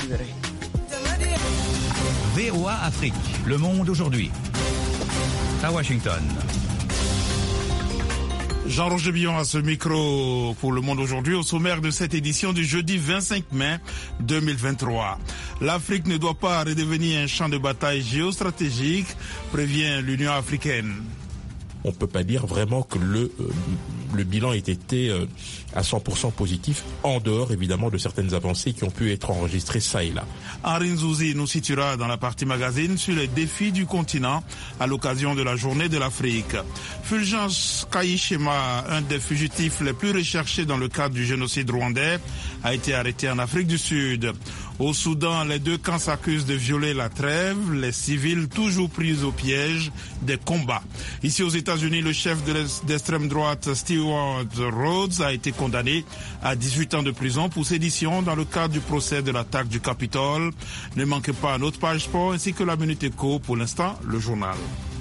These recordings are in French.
vivere. VOA Afrique, le monde aujourd'hui. À Washington. Jean-Roger Billon à ce micro pour Le Monde aujourd'hui, au sommaire de cette édition du jeudi 25 mai 2023. L'Afrique ne doit pas redevenir un champ de bataille géostratégique, prévient l'Union africaine. On ne peut pas dire vraiment que le bilan ait été à 100% positif, en dehors évidemment de certaines avancées qui ont pu être enregistrées ça et là. Henri Nzouzi nous situera dans la partie magazine sur les défis du continent à l'occasion de la journée de l'Afrique. Fulgence Kayishema, un des fugitifs les plus recherchés dans le cadre du génocide rwandais, a été arrêté en Afrique du Sud. Au Soudan, les deux camps s'accusent de violer la trêve, les civils toujours pris au piège des combats. Ici aux États-Unis, le chef d'extrême droite Stewart Rhodes a été condamné à 18 ans de prison pour sédition dans le cadre du procès de l'attaque du Capitole. Ne manquez pas notre page sport ainsi que la Minute Éco. Pour l'instant, le journal.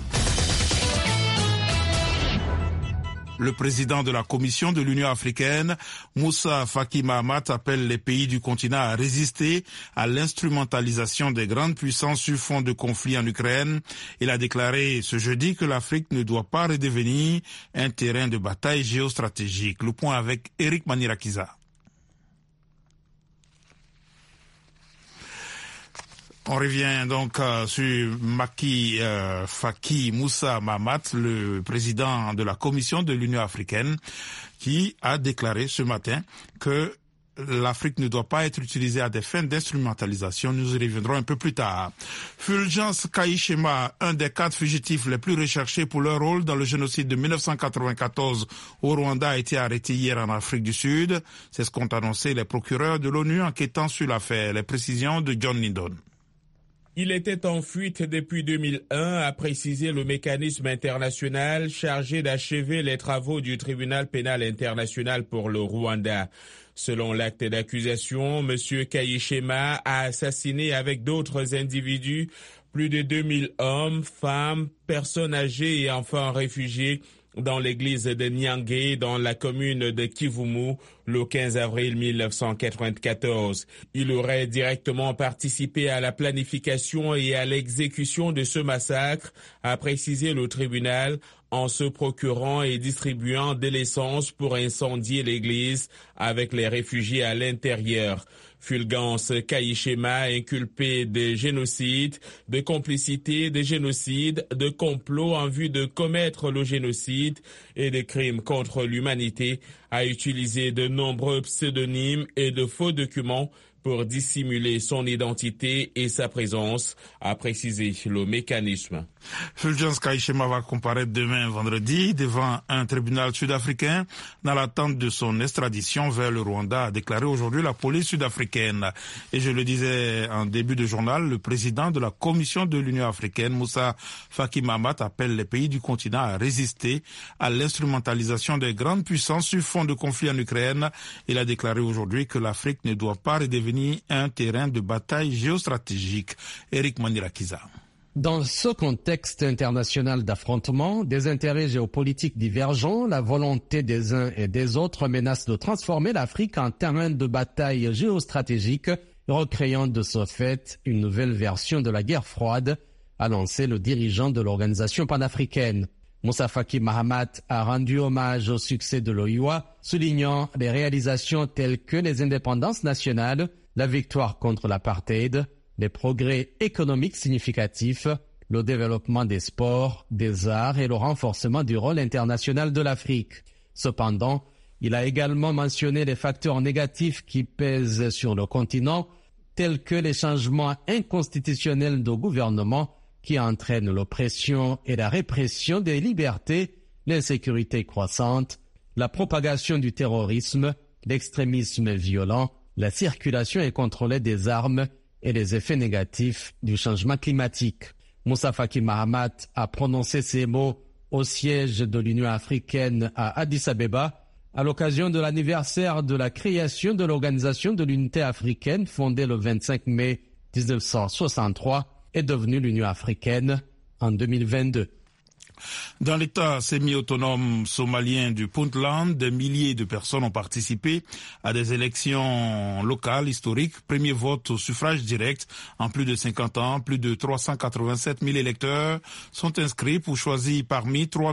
Le président de la Commission de l'Union africaine, Moussa Faki Mahamat, appelle les pays du continent à résister à l'instrumentalisation des grandes puissances sur fond de conflit en Ukraine. Il a déclaré ce jeudi que l'Afrique ne doit pas redevenir un terrain de bataille géostratégique. Le point avec Eric Manirakiza. On revient donc sur Faki Moussa Mahamat, le président de la Commission de l'Union africaine, qui a déclaré ce matin que l'Afrique ne doit pas être utilisée à des fins d'instrumentalisation. Nous y reviendrons un peu plus tard. Fulgence Kayishema, un des 4 fugitifs les plus recherchés pour leur rôle dans le génocide de 1994 au Rwanda, a été arrêté hier en Afrique du Sud. C'est ce qu'ont annoncé les procureurs de l'ONU enquêtant sur l'affaire. Les précisions de John Lindon. Il était en fuite depuis 2001, a précisé le mécanisme international chargé d'achever les travaux du tribunal pénal international pour le Rwanda. Selon l'acte d'accusation, M. Kayishema a assassiné avec d'autres individus plus de 2000 hommes, femmes, personnes âgées et enfants réfugiés dans l'église de Nyangé, dans la commune de Kivumu, le 15 avril 1994. Il aurait directement participé à la planification et à l'exécution de ce massacre, a précisé le tribunal, en se procurant et distribuant de l'essence pour incendier l'église avec les réfugiés à l'intérieur. Fulgence Kayishema, inculpé de génocide, de complicité de génocide, de complot en vue de commettre le génocide et de crimes contre l'humanité, a utilisé de nombreux pseudonymes et de faux documents pour dissimuler son identité et sa présence, a précisé le mécanisme. Fulgence Kayishema va comparaître demain vendredi devant un tribunal sud-africain dans l'attente de son extradition vers le Rwanda, a déclaré aujourd'hui la police sud-africaine. Et je le disais en début de journal, le président de la Commission de l'Union africaine, Moussa Faki Mahamat, appelle les pays du continent à résister à l'instrumentalisation des grandes puissances sur fond de conflit en Ukraine. Il a déclaré aujourd'hui que l'Afrique ne doit pas redevenir un terrain de bataille géostratégique. Eric Manirakiza. Dans ce contexte international d'affrontement, des intérêts géopolitiques divergents, la volonté des uns et des autres menace de transformer l'Afrique en terrain de bataille géostratégique, recréant de ce fait une nouvelle version de la guerre froide, a lancé le dirigeant de l'organisation panafricaine. Moussa Faki Mahamat a rendu hommage au succès de l'OIA, soulignant les réalisations telles que les indépendances nationales, la victoire contre l'apartheid, les progrès économiques significatifs, le développement des sports, des arts et le renforcement du rôle international de l'Afrique. Cependant, il a également mentionné les facteurs négatifs qui pèsent sur le continent, tels que les changements inconstitutionnels de gouvernement qui entraînent l'oppression et la répression des libertés, l'insécurité croissante, la propagation du terrorisme, l'extrémisme violent, la circulation incontrôlée des armes et les effets négatifs du changement climatique. Moussa Faki Mahamat a prononcé ces mots au siège de l'Union africaine à Addis Abeba à l'occasion de l'anniversaire de la création de l'Organisation de l'Unité africaine fondée le 25 mai 1963 et devenue l'Union africaine en 2022. Dans l'État semi-autonome somalien du Puntland, des milliers de personnes ont participé à des élections locales historiques. Premier vote au suffrage direct en plus de 50 ans. Plus de 387 000 électeurs sont inscrits pour choisir parmi 3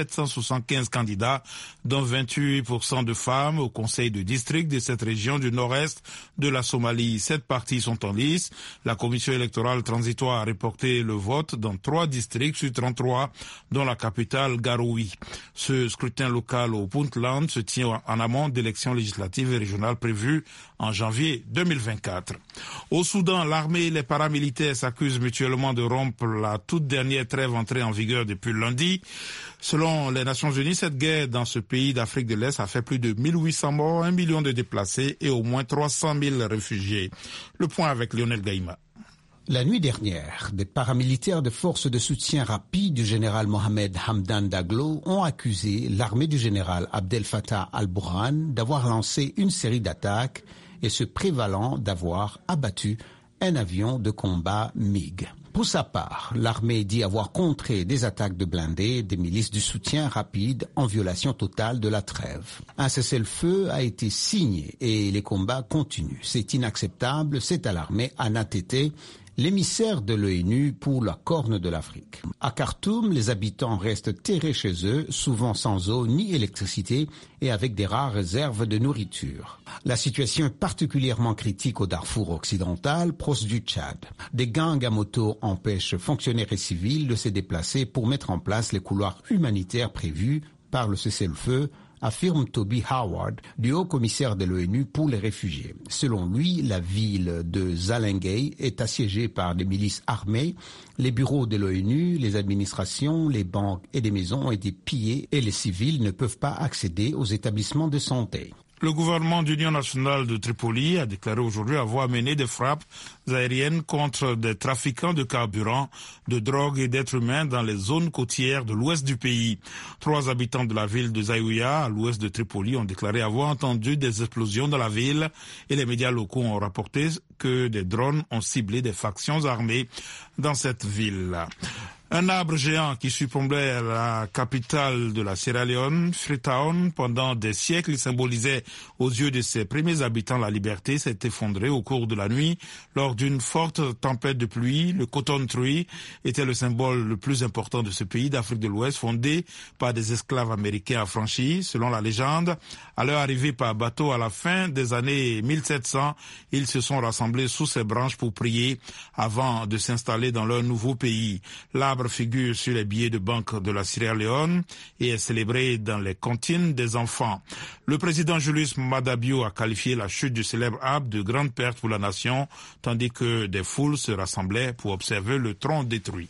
775 candidats, dont 28% de femmes au conseil de district de cette région du nord-est de la Somalie. 7 partis sont en lice. La commission électorale transitoire a reporté le vote dans 3 districts sur 33, dont la capitale Garoui. Ce scrutin local au Puntland se tient en amont d'élections législatives et régionales prévues en janvier 2024. Au Soudan, l'armée et les paramilitaires s'accusent mutuellement de rompre la toute dernière trêve entrée en vigueur depuis lundi. Selon les Nations Unies, cette guerre dans ce pays d'Afrique de l'Est a fait plus de 1800 morts, 1 million de déplacés et au moins 300 000 réfugiés. Le point avec Lionel Gaïma. La nuit dernière, des paramilitaires de forces de soutien rapide du général Mohamed Hamdan Daglo ont accusé l'armée du général Abdel Fattah al-Burhan d'avoir lancé une série d'attaques et se prévalant d'avoir abattu un avion de combat MiG. Pour sa part, l'armée dit avoir contré des attaques de blindés des milices du soutien rapide en violation totale de la trêve. Un cessez-le-feu a été signé et les combats continuent. C'est inacceptable, s'est alarmé Anna Tété, l'émissaire de l'ONU pour la Corne de l'Afrique. À Khartoum, les habitants restent terrés chez eux, souvent sans eau ni électricité et avec des rares réserves de nourriture. La situation est particulièrement critique au Darfour occidental, proche du Tchad. Des gangs à moto empêchent fonctionnaires et civils de se déplacer pour mettre en place les couloirs humanitaires prévus par le cessez-le-feu, affirme Toby Howard, du haut-commissaire de l'ONU pour les réfugiés. Selon lui, la ville de Zalengay est assiégée par des milices armées. Les bureaux de l'ONU, les administrations, les banques et des maisons ont été pillés et les civils ne peuvent pas accéder aux établissements de santé. Le gouvernement d'Union nationale de Tripoli a déclaré aujourd'hui avoir mené des frappes aériennes contre des trafiquants de carburant, de drogue et d'êtres humains dans les zones côtières de l'ouest du pays. 3 habitants de la ville de Zaouia, à l'ouest de Tripoli, ont déclaré avoir entendu des explosions dans la ville et les médias locaux ont rapporté que des drones ont ciblé des factions armées dans cette ville. Un arbre géant qui surplombait la capitale de la Sierra Leone, Freetown, pendant des siècles, il symbolisait aux yeux de ses premiers habitants la liberté, s'est effondré au cours de la nuit lors d'une forte tempête de pluie. Le cotton tree était le symbole le plus important de ce pays d'Afrique de l'Ouest, fondé par des esclaves américains affranchis. Selon la légende, à leur arrivée par bateau à la fin des années 1700, ils se sont rassemblés sous ces branches pour prier avant de s'installer dans leur nouveau pays. L'arbre figure sur les billets de banque de la Sierra Leone et est célébré dans les comptines des enfants. Le président Julius Maada Bio a qualifié la chute du célèbre arbre de grande perte pour la nation, tandis que des foules se rassemblaient pour observer le tronc détruit.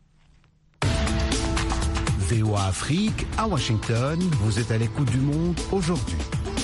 VOA Afrique, à Washington, vous êtes à l'écoute du monde aujourd'hui.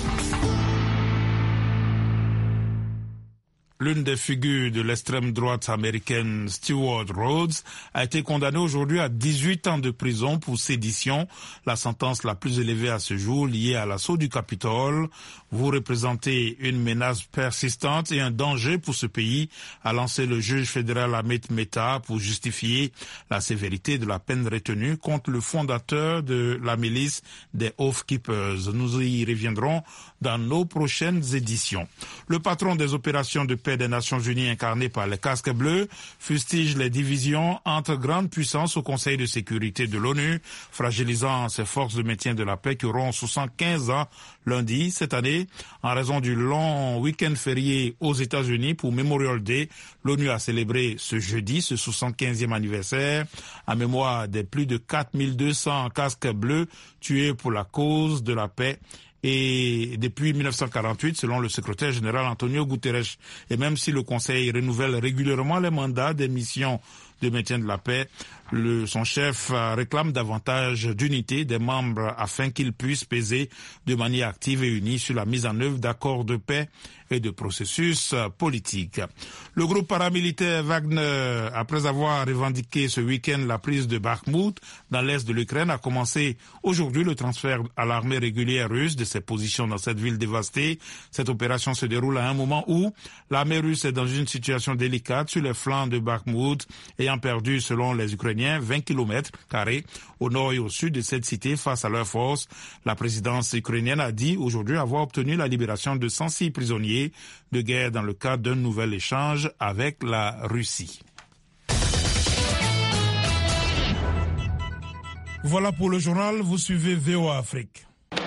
L'une des figures de l'extrême droite américaine, Stewart Rhodes, a été condamnée aujourd'hui à 18 ans de prison pour sédition, la sentence la plus élevée à ce jour liée à l'assaut du Capitole. Vous représentez une menace persistante et un danger pour ce pays, a lancé le juge fédéral Amit Mehta pour justifier la sévérité de la peine retenue contre le fondateur de la milice des Oath Keepers. Nous y reviendrons dans nos prochaines éditions. Le patron des opérations de paix des Nations Unies incarné par les casques bleus fustige les divisions entre grandes puissances au Conseil de sécurité de l'ONU, fragilisant ses forces de maintien de la paix qui auront 75 ans lundi cette année. En raison du long week-end férié aux États-Unis pour Memorial Day, l'ONU a célébré ce jeudi ce 75e anniversaire en mémoire des plus de 4200 casques bleus tués pour la cause de la paix. Et depuis 1948, selon le secrétaire général Antonio Guterres, et même si le Conseil renouvelle régulièrement les mandats des missions de maintien de la paix, son chef réclame davantage d'unité des membres afin qu'ils puissent peser de manière active et unie sur la mise en œuvre d'accords de paix et de processus politiques. Le groupe paramilitaire Wagner, après avoir revendiqué ce week-end la prise de Bakhmout dans l'est de l'Ukraine, a commencé aujourd'hui le transfert à l'armée régulière russe de ses positions dans cette ville dévastée. Cette opération se déroule à un moment où l'armée russe est dans une situation délicate sur les flancs de Bakhmout et ayant perdu, selon les Ukrainiens, 20 km² au nord et au sud de cette cité face à leurs forces. La présidence ukrainienne a dit aujourd'hui avoir obtenu la libération de 106 prisonniers de guerre dans le cadre d'un nouvel échange avec la Russie. Voilà pour le journal, vous suivez VOA Afrique.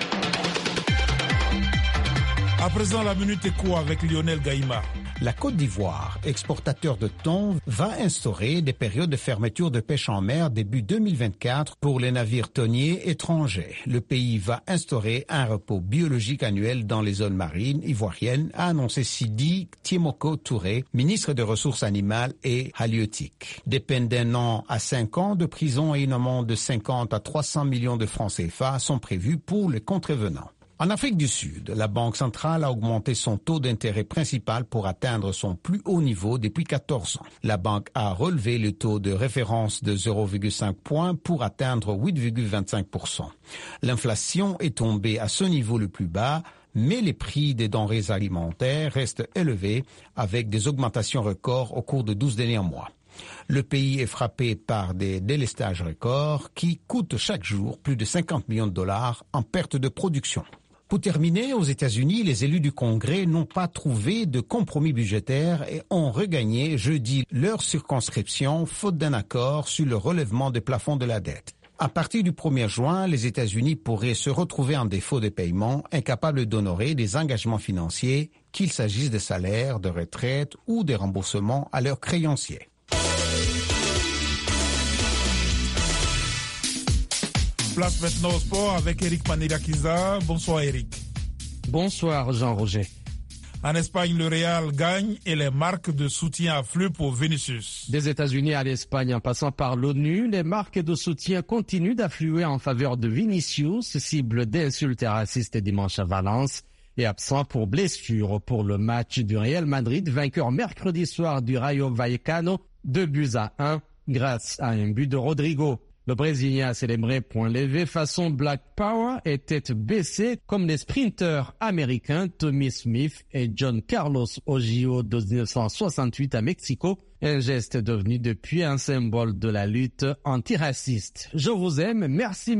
À présent, la Minute Éco avec Lionel Gaïma. La Côte d'Ivoire, exportateur de thon, va instaurer des périodes de fermeture de pêche en mer début 2024 pour les navires thoniers étrangers. Le pays va instaurer un repos biologique annuel dans les zones marines ivoiriennes, a annoncé Sidi Tiemoko Touré, ministre des Ressources animales et halieutiques. Des peines d'1 an à 5 ans de prison et une amende de 50 à 300 millions de francs CFA sont prévues pour les contrevenants. En Afrique du Sud, la Banque centrale a augmenté son taux d'intérêt principal pour atteindre son plus haut niveau depuis 14 ans. La banque a relevé le taux de référence de 0,5 points pour atteindre 8,25%. L'inflation est tombée à ce niveau le plus bas, mais les prix des denrées alimentaires restent élevés avec des augmentations records au cours de 12 derniers mois. Le pays est frappé par des délestages records qui coûtent chaque jour plus de 50 millions de dollars en perte de production. Pour terminer, aux États-Unis, les élus du Congrès n'ont pas trouvé de compromis budgétaire et ont regagné jeudi leur circonscription faute d'un accord sur le relèvement des plafonds de la dette. À partir du 1er juin, les États-Unis pourraient se retrouver en défaut de paiement, incapables d'honorer des engagements financiers, qu'il s'agisse de salaires, de retraites ou des remboursements à leurs créanciers. Place maintenant au sport avec Eric Manirakiza. Bonsoir Eric. Bonsoir Jean-Roger. En Espagne, le Real gagne et les marques de soutien affluent pour Vinicius. Des États-Unis à l'Espagne en passant par l'ONU, les marques de soutien continuent d'affluer en faveur de Vinicius, cible d'insultes racistes dimanche à Valence et absent pour blessure pour le match du Real Madrid, vainqueur mercredi soir du Rayo Vallecano, 2-1 grâce à un but de Rodrigo. Le Brésilien a célébré point levé façon Black Power et tête baissée comme les sprinteurs américains Tommy Smith et John Carlos au JO de 1968 à Mexico, un geste devenu depuis un symbole de la lutte antiraciste. Je vous aime, merci,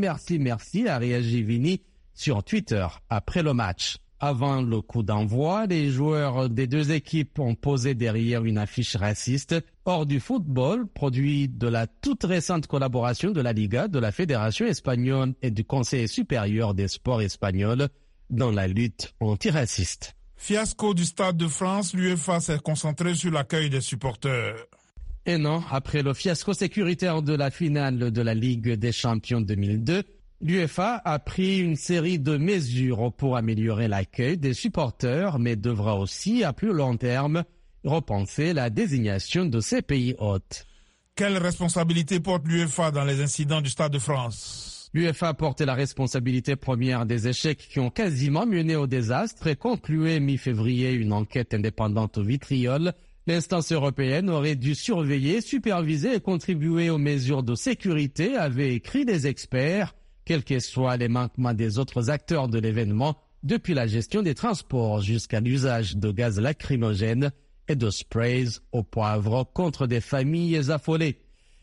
a réagi Vini sur Twitter après le match. Avant le coup d'envoi, les joueurs des deux équipes ont posé derrière une affiche raciste. Hors du football, produit de la toute récente collaboration de la Liga, de la Fédération espagnole et du Conseil supérieur des sports espagnols dans la lutte antiraciste. Fiasco du Stade de France, l'UEFA s'est concentré sur l'accueil des supporters. Un an après le fiasco sécuritaire de la finale de la Ligue des Champions 2002, l'UEFA a pris une série de mesures pour améliorer l'accueil des supporters, mais devra aussi, à plus long terme, repenser la désignation de ces pays hôtes. Quelle responsabilité porte l'UEFA dans les incidents du Stade de France? L'UEFA porte la responsabilité première des échecs qui ont quasiment mené au désastre et conclué mi-février une enquête indépendante au vitriol. L'instance européenne aurait dû surveiller, superviser et contribuer aux mesures de sécurité, avaient écrit les experts, quels que soient les manquements des autres acteurs de l'événement, depuis la gestion des transports jusqu'à l'usage de gaz lacrymogène et de sprays au poivre contre des familles affolées.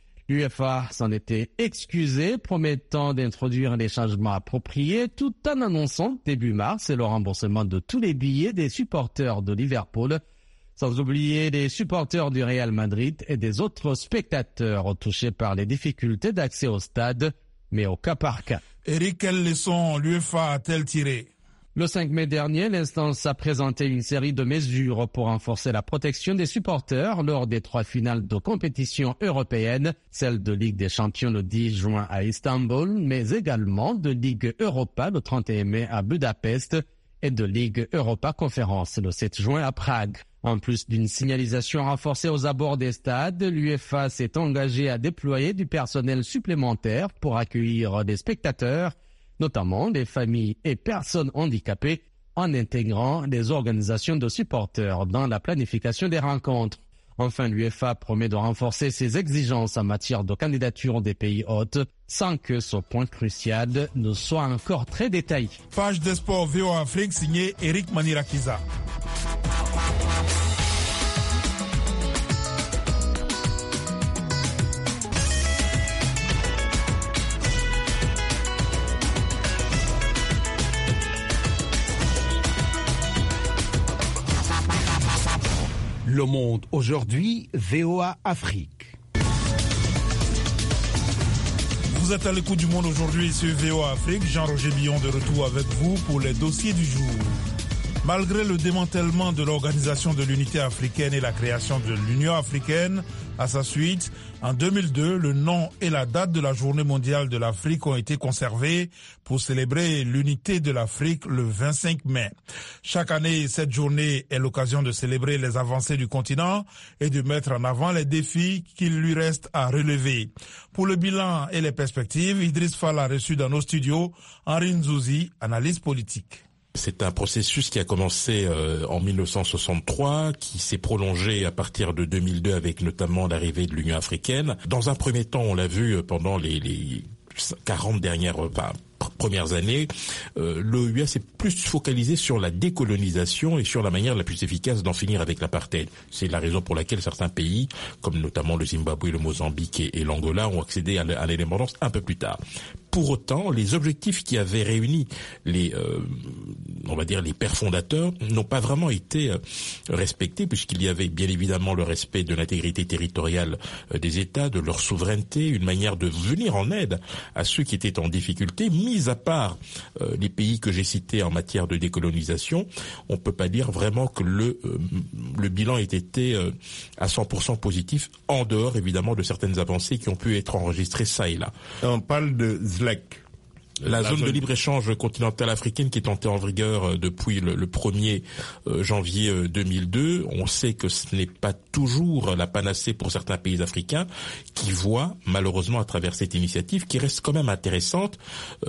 L'UEFA s'en était excusée, promettant d'introduire les changements appropriés, tout en annonçant début mars le remboursement de tous les billets des supporters de Liverpool, sans oublier les supporters du Real Madrid et des autres spectateurs touchés par les difficultés d'accès au stade, mais au cas par cas. Eric, quelles leçons l'UEFA a-t-elle tirées? Le 5 mai dernier, l'instance a présenté une série de mesures pour renforcer la protection des supporters lors des 3 finales de compétition européenne, celle de Ligue des Champions le 10 juin à Istanbul, mais également de Ligue Europa le 31 mai à Budapest et de Ligue Europa Conférence le 7 juin à Prague. En plus d'une signalisation renforcée aux abords des stades, l'UEFA s'est engagée à déployer du personnel supplémentaire pour accueillir des spectateurs, notamment les familles et personnes handicapées, en intégrant des organisations de supporters dans la planification des rencontres. Enfin, l'UEFA promet de renforcer ses exigences en matière de candidature des pays hôtes, sans que ce point crucial ne soit encore très détaillé. Page des sports VOA Afrique signée Eric Manirakiza. Le Monde aujourd'hui, VOA Afrique. Vous êtes à l'écoute du Monde aujourd'hui sur VOA Afrique. Jean-Roger Billon de retour avec vous pour les dossiers du jour. Malgré le démantèlement de l'Organisation de l'Unité africaine et la création de l'Union africaine à sa suite, en 2002, le nom et la date de la Journée mondiale de l'Afrique ont été conservés pour célébrer l'unité de l'Afrique le 25 mai. Chaque année, cette journée est l'occasion de célébrer les avancées du continent et de mettre en avant les défis qu'il lui reste à relever. Pour le bilan et les perspectives, Idriss Fall a reçu dans nos studios Henri Nzouzi, analyste politique. C'est un processus qui a commencé en 1963, qui s'est prolongé à partir de 2002 avec notamment l'arrivée de l'Union africaine. Dans un premier temps, on l'a vu pendant les 40 premières années, l'OUA s'est plus focalisé sur la décolonisation et sur la manière la plus efficace d'en finir avec l'apartheid. C'est la raison pour laquelle certains pays, comme notamment le Zimbabwe, le Mozambique et l'Angola, ont accédé à l'indépendance un peu plus tard. Pour autant, les objectifs qui avaient réuni les pères fondateurs n'ont pas vraiment été respectés, puisqu'il y avait bien évidemment le respect de l'intégrité territoriale des États, de leur souveraineté, une manière de venir en aide à ceux qui étaient en difficulté. Mis à part les pays que j'ai cités en matière de décolonisation, on ne peut pas dire vraiment que le bilan ait été à 100% positif, en dehors évidemment de certaines avancées qui ont pu être enregistrées ça et là. On parle de ZLEC. La zone de libre-échange continentale africaine qui est entrée en vigueur depuis le 1er janvier 2002. On sait que ce n'est pas toujours la panacée pour certains pays africains qui voient, malheureusement à travers cette initiative, qui reste quand même intéressante,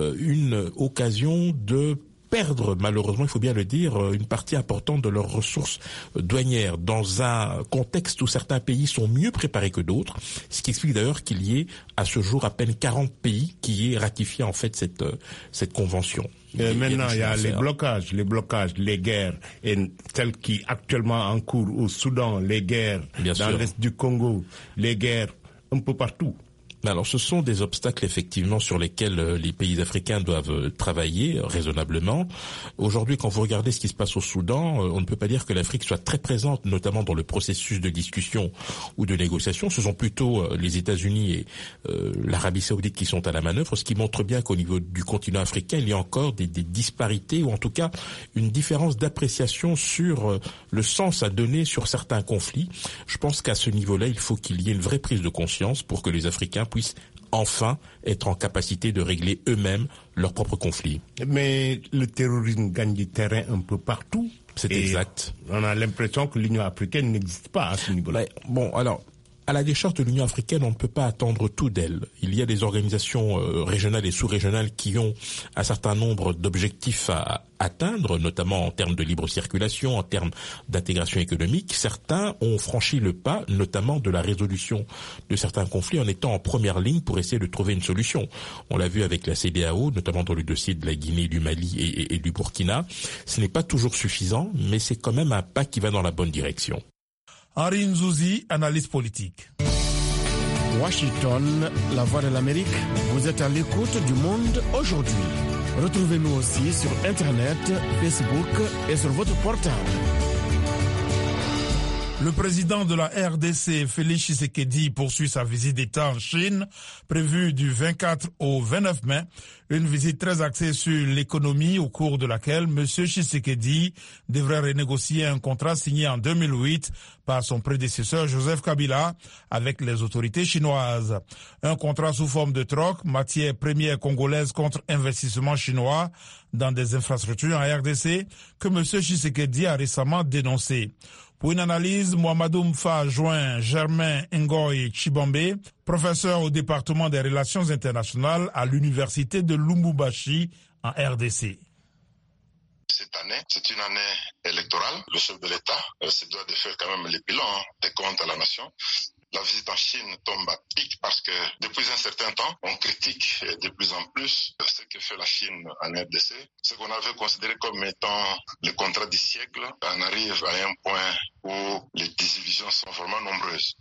une occasion de perdre, malheureusement, il faut bien le dire, une partie importante de leurs ressources douanières dans un contexte où certains pays sont mieux préparés que d'autres, ce qui explique d'ailleurs qu'il y ait à ce jour à peine 40 pays qui aient ratifié en fait cette convention. Maintenant, il y a les blocages, les guerres, et celles qui actuellement en cours au Soudan, les guerres dans l'est du Congo, les guerres un peu partout. Alors, ce sont des obstacles effectivement sur lesquels les pays africains doivent travailler raisonnablement. Aujourd'hui, quand vous regardez ce qui se passe au Soudan, on ne peut pas dire que l'Afrique soit très présente, notamment dans le processus de discussion ou de négociation. Ce sont plutôt les États-Unis et l'Arabie Saoudite qui sont à la manœuvre, ce qui montre bien qu'au niveau du continent africain, il y a encore des disparités ou en tout cas une différence d'appréciation sur le sens à donner sur certains conflits. Je pense qu'à ce niveau-là, il faut qu'il y ait une vraie prise de conscience pour que les Africains puissent enfin être en capacité de régler eux-mêmes leurs propres conflits. Mais le terrorisme gagne du terrain un peu partout. C'est exact. On a l'impression que l'Union africaine n'existe pas à ce niveau-là. Bon, alors, à la décharge de l'Union africaine, on ne peut pas attendre tout d'elle. Il y a des organisations régionales et sous-régionales qui ont un certain nombre d'objectifs à atteindre, notamment en termes de libre circulation, en termes d'intégration économique. Certains ont franchi le pas, notamment de la résolution de certains conflits, en étant en première ligne pour essayer de trouver une solution. On l'a vu avec la CEDEAO, notamment dans le dossier de la Guinée, du Mali et du Burkina. Ce n'est pas toujours suffisant, mais c'est quand même un pas qui va dans la bonne direction. Henri Nzouzi, analyste politique. Washington, la voix de l'Amérique, vous êtes à l'écoute du Monde aujourd'hui. Retrouvez-nous aussi sur Internet, Facebook et sur votre portable. Le président de la RDC, Félix Tshisekedi, poursuit sa visite d'État en Chine, prévue du 24 au 29 mai. Une visite très axée sur l'économie, au cours de laquelle M. Tshisekedi devrait renégocier un contrat signé en 2008 par son prédécesseur Joseph Kabila avec les autorités chinoises. Un contrat sous forme de troc, matière première congolaise contre investissement chinois dans des infrastructures en RDC, que M. Tshisekedi a récemment dénoncé. Pour une analyse, Mohamedou Mfa joint Germain Ngoy Chibombe, professeur au département des relations internationales à l'université de Lubumbashi en RDC. Cette année, c'est une année électorale. Le chef de l'État se doit de faire quand même les bilans des comptes à la nation. La visite en Chine tombe à pic parce que depuis un certain temps, on critique de plus en plus ce que fait la Chine en RDC. Ce qu'on avait considéré comme étant le contrat du siècle, on arrive à un point où les divisions sont vraiment nombreuses.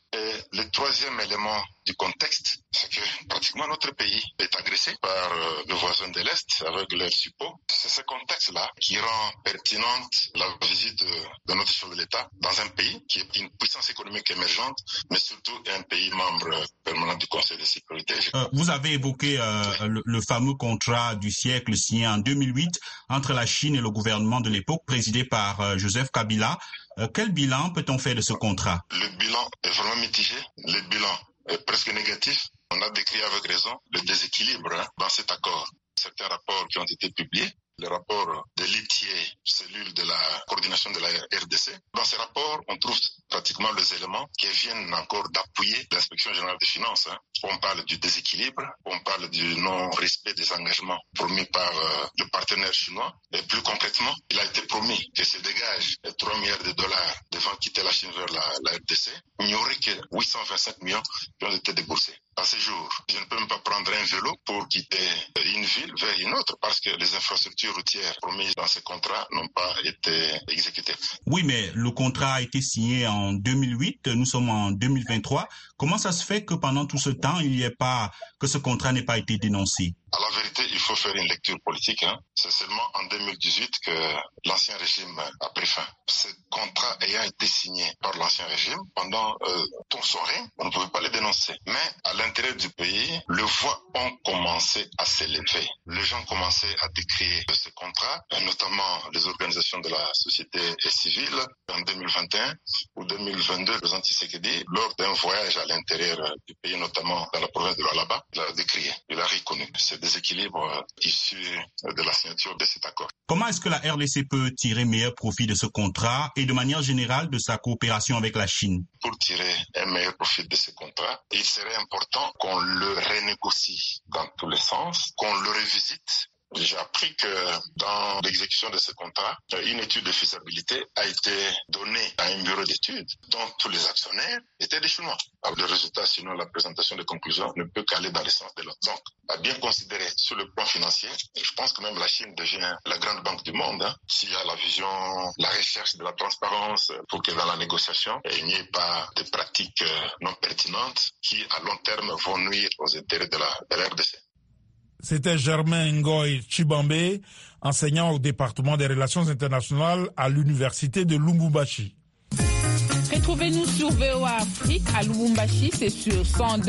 Et le troisième élément du contexte, c'est que pratiquement notre pays est agressé par le voisin de l'Est avec leur suppôt. C'est ce contexte-là qui rend pertinente la visite de notre chef de l'État dans un pays qui est une puissance économique émergente, mais surtout un pays membre permanent du Conseil de sécurité. Vous avez évoqué le fameux contrat du siècle signé en 2008 entre la Chine et le gouvernement de l'époque présidé par Joseph Kabila. Quel bilan peut-on faire de ce contrat? Le bilan est vraiment mitigé. Le bilan est presque négatif. On a décrit avec raison le déséquilibre dans cet accord. Certains rapports qui ont été publiés, le rapport de l'ITIE, cellule de la coordination de la RDC. Dans ces rapports, on trouve pratiquement les éléments qui viennent encore d'appuyer l'inspection générale des finances. On parle du déséquilibre, on parle du non-respect des engagements promis par le partenaire chinois. Et plus concrètement, il a été promis que se dégagent 3 milliards de dollars devant quitter la Chine vers la RDC. Il n'y aurait que 825 millions qui ont été déboursés. À ce jour, je ne peux même pas prendre un vélo pour quitter une ville vers une autre parce que les infrastructures routières promises dans ce contrat n'ont pas été exécutées. Oui, mais le contrat a été signé en 2008, nous sommes en 2023. Comment ça se fait que pendant tout ce temps, que ce contrat n'ait pas été dénoncé? À la vérité, il faut faire une lecture politique. C'est seulement en 2018 que l'ancien régime a pris fin. Ce contrat ayant été signé par l'ancien régime, pendant tout son règne, on ne pouvait pas le dénoncer. Mais à l'intérieur du pays, les voix ont commencé à s'élever. Les gens commençaient à décrire ce contrat, notamment les organisations de la société civile. En 2021 ou 2022, le président Tshisekedi, lors d'un voyage à l'intérieur du pays, notamment dans la province de l'Alaba, il a décrié, il a reconnu ce déséquilibre issu de la signature de cet accord. Comment est-ce que la RDC peut tirer meilleur profit de ce contrat et de manière générale de sa coopération avec la Chine? Pour tirer un meilleur profit de ce contrat, il serait important qu'on le renégocie dans tous les sens, qu'on le revisite. J'ai appris que dans l'exécution de ce contrat, une étude de faisabilité a été donnée à un bureau d'études dont tous les actionnaires étaient des Chinois. Alors, le résultat, sinon la présentation des conclusions, ne peut qu'aller dans le sens de l'autre. Donc, à bien considérer sur le plan financier, et je pense que même la Chine devient la grande banque du monde, s'il y a la vision, la recherche de la transparence pour que dans la négociation, il n'y ait pas de pratiques non pertinentes qui, à long terme, vont nuire aux intérêts de la RDC. C'était Germain Ngoy Chibambe, enseignant au département des relations internationales à l'université de Lubumbashi. Retrouvez-nous sur VOA Afrique à Lubumbashi, c'est sur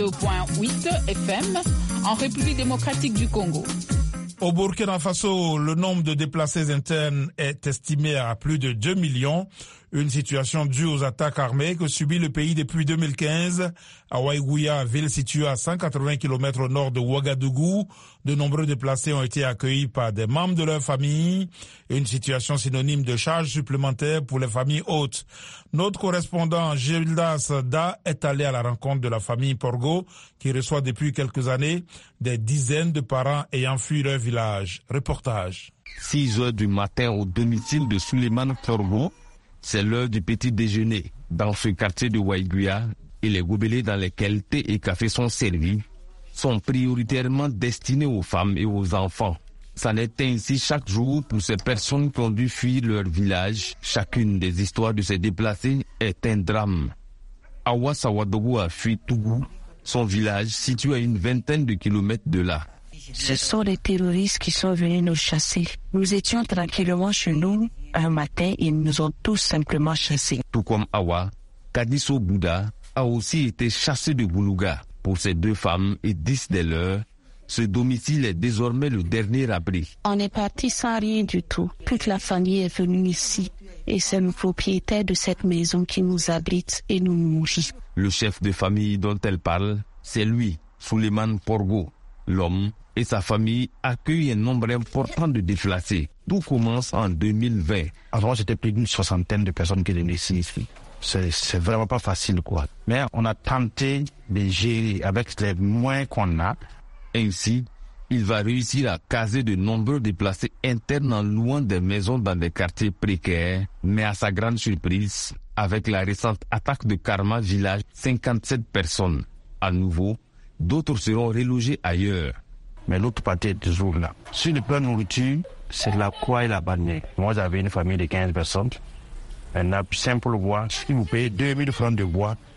102.8 FM, en République démocratique du Congo. Au Burkina Faso, le nombre de déplacés internes est estimé à plus de 2 millions. Une situation due aux attaques armées que subit le pays depuis 2015. À Waïgouya, ville située à 180 km au nord de Ouagadougou, de nombreux déplacés ont été accueillis par des membres de leur famille. Une situation synonyme de charges supplémentaires pour les familles hôtes. Notre correspondant Gildas Da est allé à la rencontre de la famille Porgo, qui reçoit depuis quelques années des dizaines de parents ayant fui leur village. Reportage. 6 heures du matin au domicile de Souleymane Porgo. C'est l'heure du petit déjeuner dans ce quartier de Waïgouya et les gobelets dans lesquels thé et café sont servis sont prioritairement destinés aux femmes et aux enfants. Ça n'est ainsi chaque jour pour ces personnes qui ont dû fuir leur village. Chacune des histoires de ces déplacés est un drame. Awa Sawadogo a fui Tougou, son village situé à une vingtaine de kilomètres de là. Ce sont les terroristes qui sont venus nous chasser. Nous étions tranquillement chez nous. Un matin, ils nous ont tous simplement chassés. Tout comme Awa, Kadiso Bouddha a aussi été chassé de Boulouga. Pour ces 2 femmes et 10 des leurs, ce domicile est désormais le dernier abri. On est parti sans rien du tout. Toute la famille est venue ici. Et c'est le propriétaire de cette maison qui nous abrite et nous nourrit. Le chef de famille dont elle parle, c'est lui, Souleymane Porgo. L'homme et sa famille accueillent un nombre important de déplacés. Tout commence en 2020. Avant, c'était plus d'une 60aine de personnes qui venaient ici. C'est vraiment pas facile, quoi. Mais on a tenté de gérer avec les moyens qu'on a. Ainsi, il va réussir à caser de nombreux déplacés internes en louant des maisons dans des quartiers précaires. Mais à sa grande surprise, avec la récente attaque de Karma Village, 57 personnes. À nouveau, d'autres seront relogés ailleurs. Mais l'autre partie est toujours là. Sur le plan nourriture, c'est la croix et la bannière. Moi, j'avais une famille de 15 personnes. Un simple bois, si vous payez 2000 francs de bois,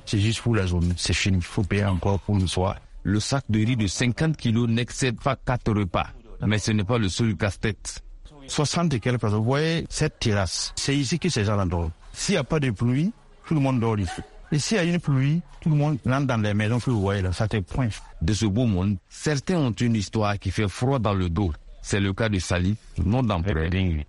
c'est juste pour la journée, c'est fini, il faut payer encore pour le soir. Le sac de riz de 50 kilos n'excède pas 4 repas, mais ce n'est pas le seul casse-tête. 60 et quelques personnes, vous voyez cette terrasse, c'est ici que ces gens dorment. S'il n'y a pas de pluie, tout le monde dort ici. Et s'il y a une pluie, tout le monde rentre dans les maisons que vous voyez là, ça te pointe. De ce beau monde, certains ont une histoire qui fait froid dans le dos. C'est le cas de Salif, nom d'emprunt.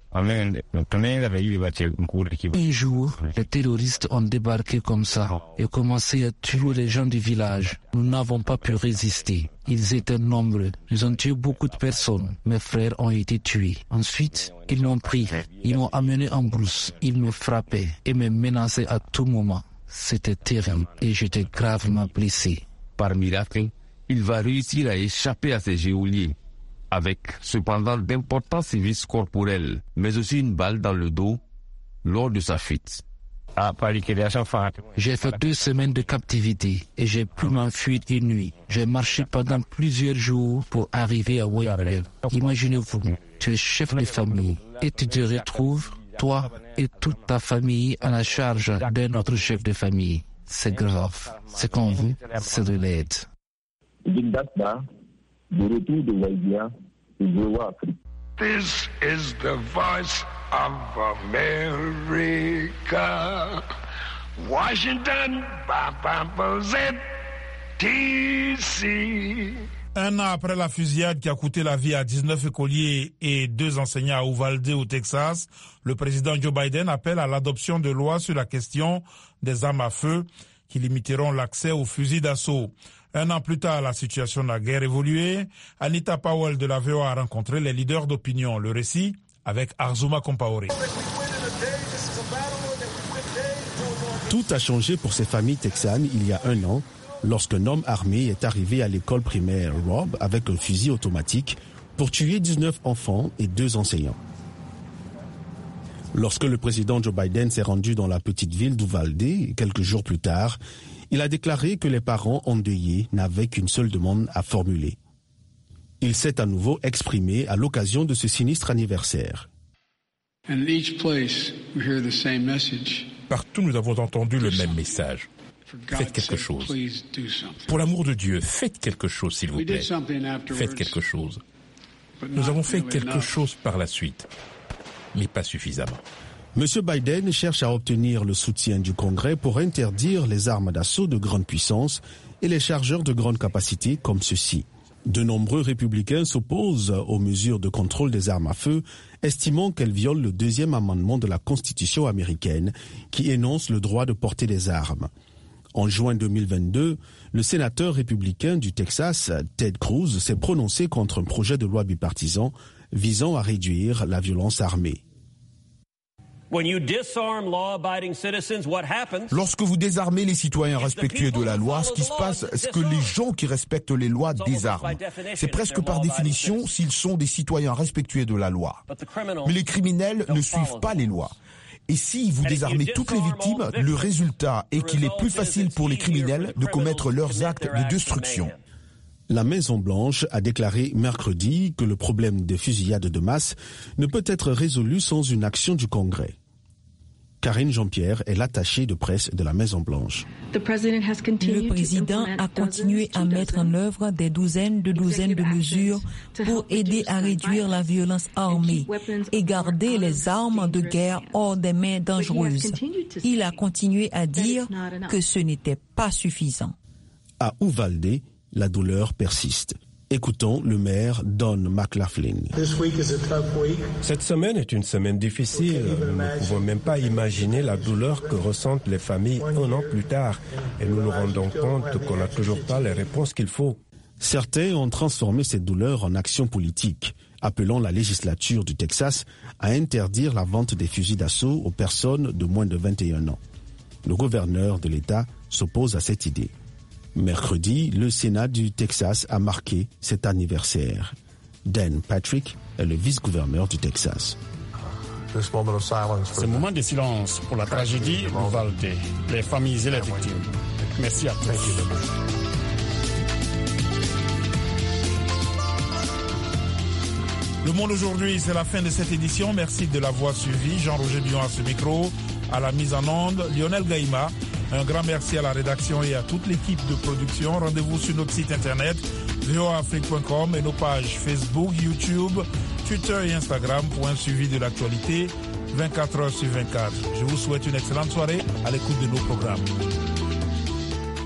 Un jour, les terroristes ont débarqué comme ça et commencé à tuer les gens du village. Nous n'avons pas pu résister. Ils étaient nombreux. Ils ont tué beaucoup de personnes. Mes frères ont été tués. Ensuite, ils m'ont pris. Ils m'ont amené en brousse. Ils me frappaient et me menaçaient à tout moment. C'était terrible et j'étais gravement blessé. Par miracle, il va réussir à échapper à ces geôliers, avec cependant d'importants sévices corporels, mais aussi une balle dans le dos lors de sa fuite. J'ai fait 2 semaines de captivité et j'ai pu m'enfuir une nuit. J'ai marché pendant plusieurs jours pour arriver à Wayarel. Imaginez-vous, tu es chef de famille et tu te retrouves, toi et toute ta famille, à la charge d'un autre chef de famille. C'est grave. Ce qu'on veut, c'est de l'aide. Le retour de Waigia et VOA Afrique. This is the voice of America. Washington, DC. Un an après la fusillade qui a coûté la vie à 19 écoliers et 2 enseignants à Uvalde au Texas, le président Joe Biden appelle à l'adoption de lois sur la question des armes à feu qui limiteront l'accès aux fusils d'assaut. Un an plus tard, la situation n'a guère évolué. Anita Powell de la VOA a rencontré les leaders d'opinion. Le récit avec Arzuma Compaoré. Tout a changé pour ces familles texanes il y a un an, lorsqu'un homme armé est arrivé à l'école primaire Robb avec un fusil automatique pour tuer 19 enfants et 2 enseignants. Lorsque le président Joe Biden s'est rendu dans la petite ville d'Uvalde, quelques jours plus tard, il a déclaré que les parents endeuillés n'avaient qu'une seule demande à formuler. Il s'est à nouveau exprimé à l'occasion de ce sinistre anniversaire. Partout, nous avons entendu le même message. Faites quelque chose. Pour l'amour de Dieu, faites quelque chose, s'il vous plaît. Faites quelque chose. Nous avons fait quelque chose par la suite, mais pas suffisamment. M. Biden cherche à obtenir le soutien du Congrès pour interdire les armes d'assaut de grande puissance et les chargeurs de grande capacité comme ceux-ci. De nombreux républicains s'opposent aux mesures de contrôle des armes à feu, estimant qu'elles violent le 2e amendement de la Constitution américaine qui énonce le droit de porter des armes. En juin 2022, le sénateur républicain du Texas, Ted Cruz, s'est prononcé contre un projet de loi bipartisan visant à réduire la violence armée. Lorsque vous désarmez les citoyens respectueux de la loi, ce qui se passe, c'est que les gens qui respectent les lois désarment. C'est presque par définition s'ils sont des citoyens respectueux de la loi. Mais les criminels ne suivent pas les lois. Et si vous désarmez toutes les victimes, le résultat est qu'il est plus facile pour les criminels de commettre leurs actes de destruction. La Maison-Blanche a déclaré mercredi que le problème des fusillades de masse ne peut être résolu sans une action du Congrès. Karine Jean-Pierre est l'attachée de presse de la Maison-Blanche. Le président a continué à mettre en œuvre des douzaines de mesures pour aider à réduire la violence armée et garder les armes de guerre hors des mains dangereuses. Il a continué à dire que ce n'était pas suffisant. À Uvalde, la douleur persiste. Écoutons le maire Don McLaughlin. Cette semaine est une semaine difficile. Nous ne pouvons même pas imaginer la douleur que ressentent les familles un an plus tard. Et nous nous rendons compte qu'on n'a toujours pas les réponses qu'il faut. Certains ont transformé cette douleur en action politique, appelant la législature du Texas à interdire la vente des fusils d'assaut aux personnes de moins de 21 ans. Le gouverneur de l'État s'oppose à cette idée. Mercredi, le Sénat du Texas a marqué cet anniversaire. Dan Patrick est le vice-gouverneur du Texas. Ce moment de silence pour la tragédie d'Uvalde, les familles et les victimes. Merci à tous. Le Monde aujourd'hui, c'est la fin de cette édition. Merci de l'avoir suivi. Jean-Roger Bion à ce micro, à la mise en onde, Lionel Gaïma. Un grand merci à la rédaction et à toute l'équipe de production. Rendez-vous sur notre site internet voaafrique.com et nos pages Facebook, YouTube, Twitter et Instagram pour un suivi de l'actualité 24 heures sur 24. Je vous souhaite une excellente soirée à l'écoute de nos programmes.